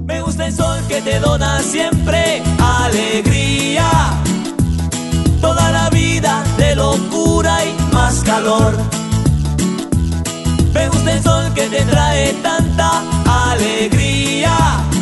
Me gusta el sol que te dona siempre alegría, toda la vida de locura y más calor. Me gusta el sol que te trae tanta alegría,